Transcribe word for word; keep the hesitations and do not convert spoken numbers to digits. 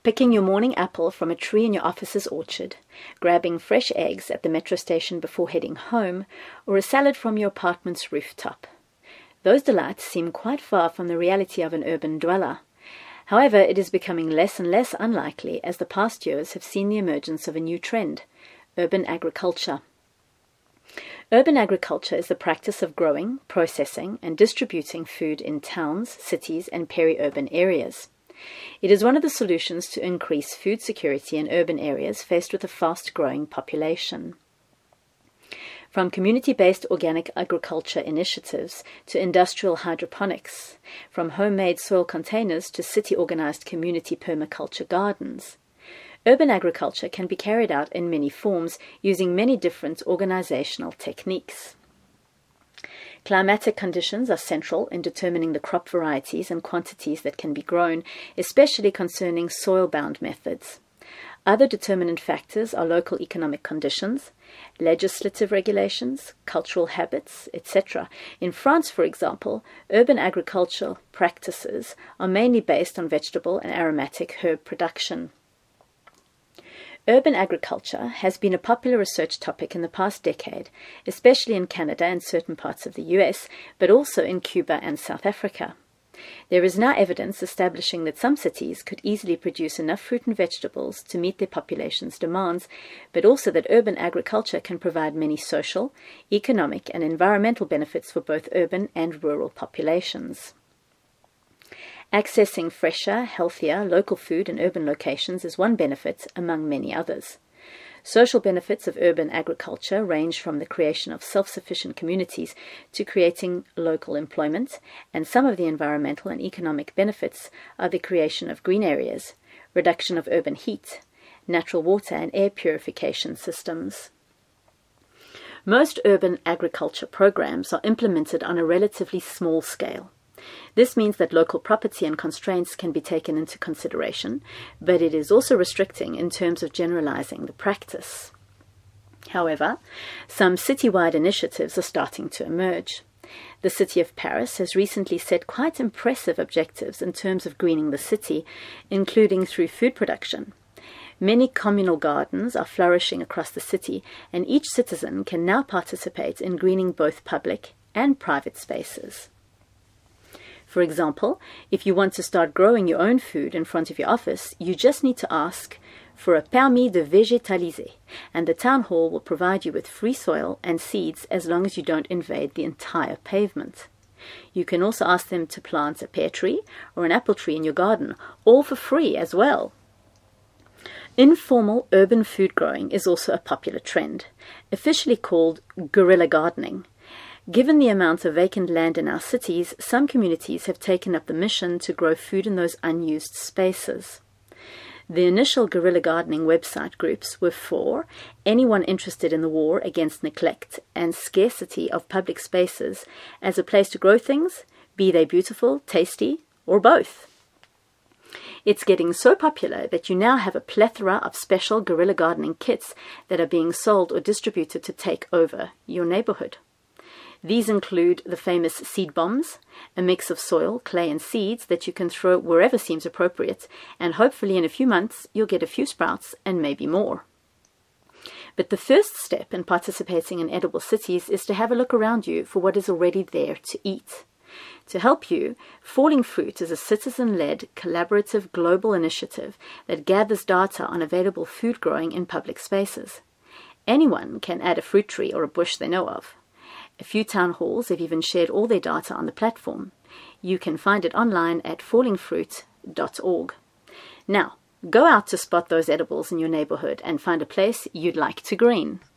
Picking your morning apple from a tree in your office's orchard, grabbing fresh eggs at the metro station before heading home, or a salad from your apartment's rooftop. Those delights seem quite far from the reality of an urban dweller. However, it is becoming less and less unlikely as the past years have seen the emergence of a new trend: urban agriculture. Urban agriculture is the practice of growing, processing, and distributing food in towns, cities, and peri-urban areas. It is one of the solutions to increase food security in urban areas faced with a fast-growing population. From community-based organic agriculture initiatives to industrial hydroponics, from homemade soil containers to city-organized community permaculture gardens, urban agriculture can be carried out in many forms using many different organizational techniques. Climatic conditions are central in determining the crop varieties and quantities that can be grown, especially concerning soil-bound methods. Other determinant factors are local economic conditions, legislative regulations, cultural habits, et cetera. In France, for example, urban agricultural practices are mainly based on vegetable and aromatic herb production. Urban agriculture has been a popular research topic in the past decade, especially in Canada and certain parts of the U S, but also in Cuba and South Africa. There is now evidence establishing that some cities could easily produce enough fruit and vegetables to meet their population's demands, but also that urban agriculture can provide many social, economic, and environmental benefits for both urban and rural populations. Accessing fresher, healthier, local food in urban locations is one benefit among many others. Social benefits of urban agriculture range from the creation of self-sufficient communities to creating local employment, and some of the environmental and economic benefits are the creation of green areas, reduction of urban heat, natural water and air purification systems. Most urban agriculture programs are implemented on a relatively small scale. This means that local property and constraints can be taken into consideration, but it is also restricting in terms of generalizing the practice. However, some citywide initiatives are starting to emerge. The city of Paris has recently set quite impressive objectives in terms of greening the city, including through food production. Many communal gardens are flourishing across the city, and each citizen can now participate in greening both public and private spaces. For example, if you want to start growing your own food in front of your office, you just need to ask for a permis de végétaliser, and the town hall will provide you with free soil and seeds as long as you don't invade the entire pavement. You can also ask them to plant a pear tree or an apple tree in your garden, all for free as well. Informal urban food growing is also a popular trend, officially called guerrilla gardening. Given the amount of vacant land in our cities, some communities have taken up the mission to grow food in those unused spaces. The initial guerrilla gardening website groups were for anyone interested in the war against neglect and scarcity of public spaces as a place to grow things, be they beautiful, tasty, or both. It's getting so popular that you now have a plethora of special guerrilla gardening kits that are being sold or distributed to take over your neighborhood. These include the famous seed bombs, a mix of soil, clay and seeds that you can throw wherever seems appropriate, and hopefully in a few months you'll get a few sprouts and maybe more. But the first step in participating in edible cities is to have a look around you for what is already there to eat. To help you, Falling Fruit is a citizen-led, collaborative global initiative that gathers data on available food growing in public spaces. Anyone can add a fruit tree or a bush they know of. A few town halls have even shared all their data on the platform. You can find it online at falling fruit dot org. Now, go out to spot those edibles in your neighborhood and find a place you'd like to green.